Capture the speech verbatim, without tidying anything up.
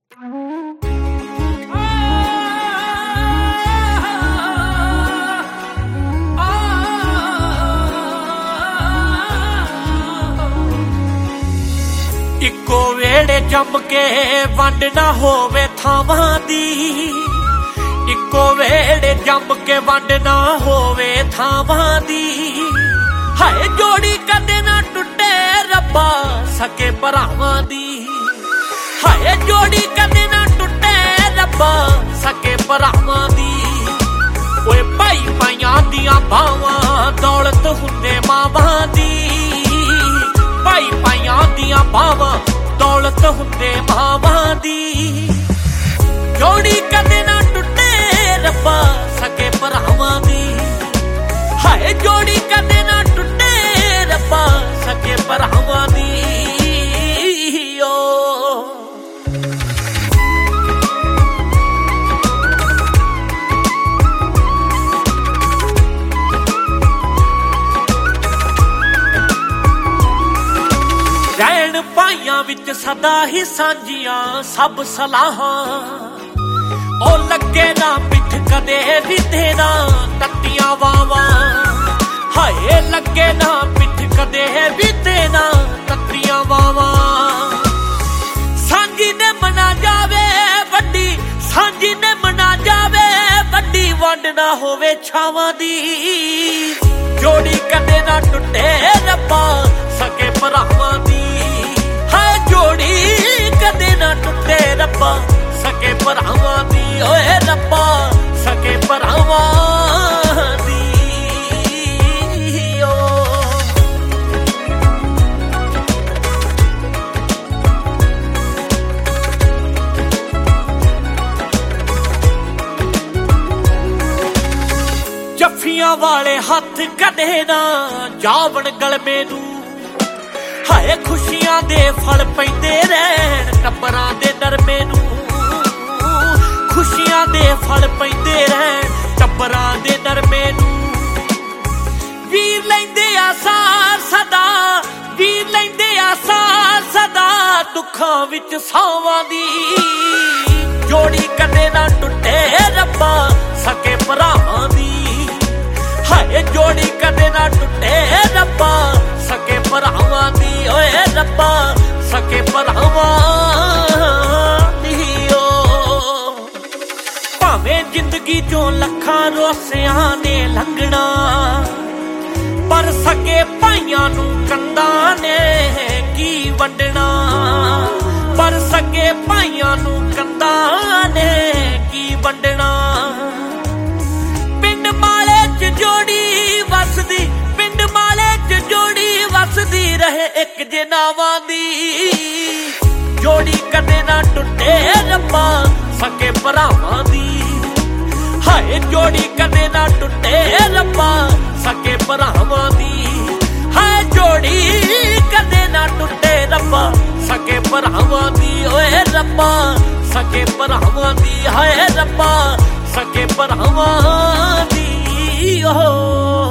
ਇੱਕੋ ਵੇੜੇ ਜੰਮ ਕੇ ਵੰਡ ਨਾ ਹੋਵੇ ਥਾਵਾਂ ਦੀ, ਇੱਕੋ ਵੇੜੇ ਜੰਮ ਕੇ ਵੰਡ ਨਾ ਹੋਵੇ ਥਾਵਾਂ ਦੀ। ਹਾਏ ਜੋੜੀ ਕਦੇ ਨਾ ਟੁੱਟੇ ਰੱਬਾ ਸਕੇ ਭਰਾਵਾਂ ਦੀ, ਹਾਏ ਜੋੜੀ ਕਦੇ ਨਾ ਟੁੱਟੇ ਰੱਬਾ ਸਕੇ ਭਰਾਵਾਂ ਦੀ। ਓਏ ਭਾਈ ਭਾਈਆਂ ਦੀਆਂ ਬਾਵਾਂ ਦੌਲਤ ਹੁੰਦੇ ਮਾਵਾਂ ਦੀ, ਭਾਈ ਭਾਈਆਂ ਦੀਆਂ ਬਾਵਾਂ ਦੌਲਤ ਹੁੰਦੇ ਮਾਵਾਂ ਦੀ। ਜੋੜੀ ਕਦੇ ਨਾ ਟੁੱਟੇ ਰੱਬਾ ਸਕੇ ਭਰਾਵਾਂ ਦੀ, ਹਾਏ ਜੋੜੀ ਕਦੇ ਨਾ ਟੁੱਟੇ ਰੱਬਾ ਸਕੇ ਭਰਾਵਾਂ ਦੀ। ਰਹਿਣ ਭਾਈਆਂ ਵਿੱਚ ਸਦਾ ਹੀ ਸਾਂਝੀਆਂ ਸਭ ਸਲਾਹਾਂ, ਉਹ ਲੱਗੇ ਨਾ ਪਿੱਠ ਕਦੇ ਵੀ ਤੇਰਾ ਤੱਤੀਆਂ ਵਾਵਾਂ। ਹਾਏ ਲੱਗੇ ਨਾ ਪਿੱਠ ਕਦੇ ਵੀ ਤੇਰਾ ਤੱਤੀਆਂ ਵਾਵਾਂ। ਸਾਂਝੀ ਨੇ ਮਨਾ ਜਾਵੇ ਵੱਡੀ, ਸਾਂਝੀ ਨੇ ਮਨਾ ਜਾਵੇ ਵੱਡੀ, ਵੰਡ ਨਾ ਹੋਵੇ ਛਾਵਾਂ ਦੀ। ਜੋੜੀ ਕਦੇ ਨਾ ਟੁੱਟੇ ਰੱਬਾ ਸਕੇ ਭਰਾਵਾਂ ਦੀ, ਹਾਏ ਜੋੜੀ ਕਦੇ ਨਾ ਟੁੱਟੇ ਰੱਬਾ ਸਕੇ ਭਰਾਵਾਂ ਦੀ। ਓਏ ਰੱਬਾ ਸਕੇ ਭਰਾਵਾਂ ਦੀ। ਜੱਫੀਆਂ ਵਾਲੇ ਹੱਥ ਕਦੇ ਨਾ ਜਾਵਣ ਗਲਮੇ ਨੂੰ, ਹਾਏ ਖੁਸ਼ੀਆਂ ਦੇ ਫਲ ਪੈਂਦੇ ਰਹਿਣ ਟੱਬਰਾਂ ਦੇ ਨਰਮੇ ਨੂੰ, ਖੁਸ਼ੀਆਂ ਦੇ ਫਲ ਪੈਂਦੇ ਰਹਿਣ ਟੱਬਰਾਂ ਦੇ ਨਰਮੇ ਨੂੰ। ਵੀਰ ਲੈਂਦੇ ਆ ਸਾਰ ਸਦਾ, ਵੀਰ ਲੈਂਦੇ ਆ ਸਾਰ ਸਦਾ, ਦੁੱਖਾਂ ਵਿੱਚ ਸਾਵਾਂ ਦੀ। ਜੋੜੀ ਕਦੇ ਨਾ ਟੁੱਟੇ ਰੱਬਾ ਸਕੇ ਭਰਾਵਾਂ ਦੀ, ਹਾਏ ਜੋੜੀ ਕਦੇ ਨਾ ਟੁੱਟੇ ਰੱਬਾ ਸਕੇ ਭਰਾਵਾਂ ਦੀ। ਓਏ ਰੱਬਾ ਸਕੇ ਭਰਾਵਾਂ ਦੀ। ਓ ਭਾਵੇਂ ਜ਼ਿੰਦਗੀ ਚੋਂ ਲੱਖਾਂ ਰੋਸਿਆਂ ਨੇ ਲੰਘਣਾ, ਪਰ ਸਕੇ ਭਾਈਆਂ ਨੂੰ ਕੰਧਾਂ ਨੇ ਕੀ ਵੰਡਣਾ, ਪਰ ਸਕੇ ਭਾਈਆਂ ਨੂੰ ਕੰਧਾਂ ਨੇ ਕੀ ਵੰਡਣਾ। ਪਿੰਡ ਮਾਲੇ ਚ ਜੋੜੀ ਵਸਦੀ, ਪਿੰਡ ਮਾਲੇ ਚ ਜੋੜੀ ਵਸਦੀ ਰਹੇ ਇੱਕ ਜਨਾਵਾਂ ਦੀ। ਜੋੜੀ ਕਦੇ ਨਾ ਟੁੱਟੇ ਰੱਬਾ ਸਕੇ ਭਰਾਵਾਂ ਦੀ, ਹਾਏ ਜੋੜੀ ਕਦੇ ਨਾ ਟੁੱਟੇ ਰੱਬਾ ਸਕੇ ਭਰਾਵਾਂ ਦੀ। ਹਾਏ ਜੋੜੀ ਕਦੇ ਨਾ ਟੁੱਟੇ ਰੱਬਾ ਸਕੇ ਭਰਾਵਾਂ ਦੀ। ਓਏ ਰੱਬਾ ਸਕੇ ਭਰਾਵਾਂ ਦੀ, ਹਾਏ ਰੱਬਾ ਸਕੇ ਭਰਾਵਾਂ ਦੀ। ਓ